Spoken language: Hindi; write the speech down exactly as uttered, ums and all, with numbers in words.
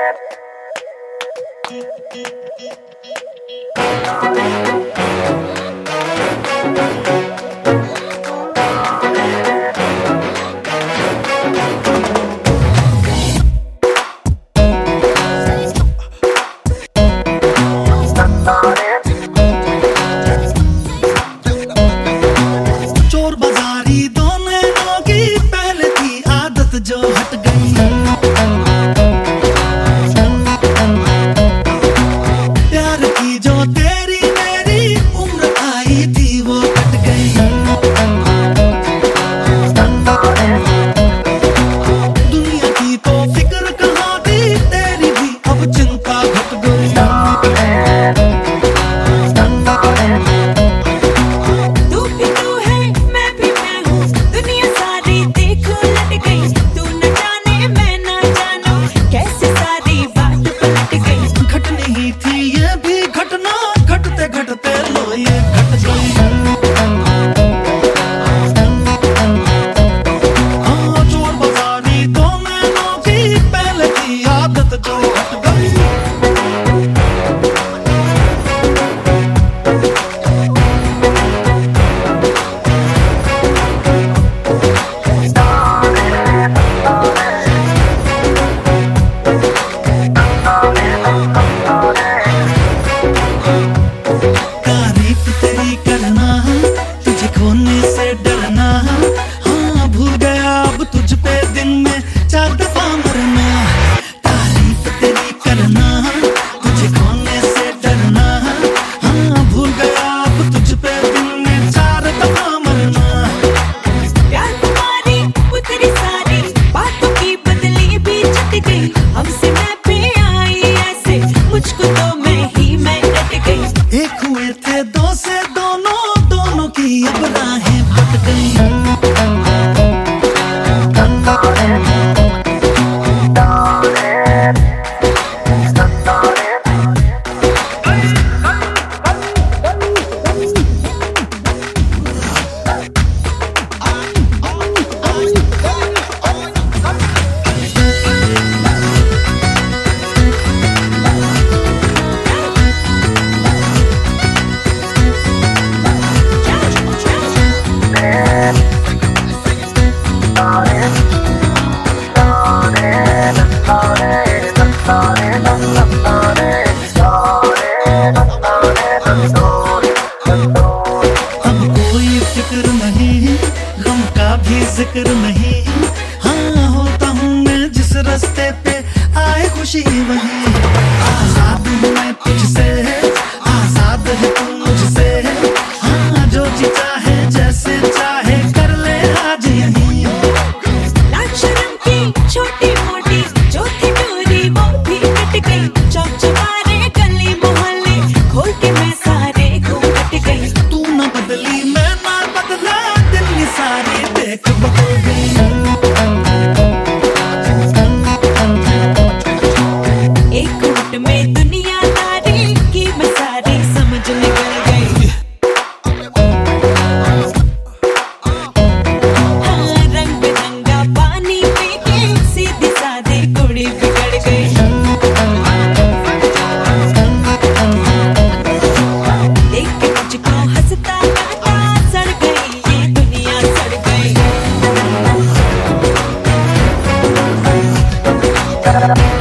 जिक्र नहीं, हाँ होता हूँ मैं जिस रास्ते पे आए खुशी वही। आजाद हूँ मैं तुझसे, आजाद है तू मुझसे, हाँ जो जी चाहे जैसे चाहे कर ले आज यही। लाज शर्म की छोटी मोटी जो थी दूरी वो भी कट गई, चौक चौबारे गली मोहल्ले खोल के मैं सारे घूम कट गई। तू ना बदली मैं ना बदला, दिल ये सारे देख बदल गई। एक घूंट में दुनियादारी की मैं सारी समझ निकल गई। हाँ रंग बिरंगा पानी पी के सीधी सादी कुड़ी बिगड़ गई। देख के मुझको हंसता गाता सड़ गई ये दुनिया सड़ गई।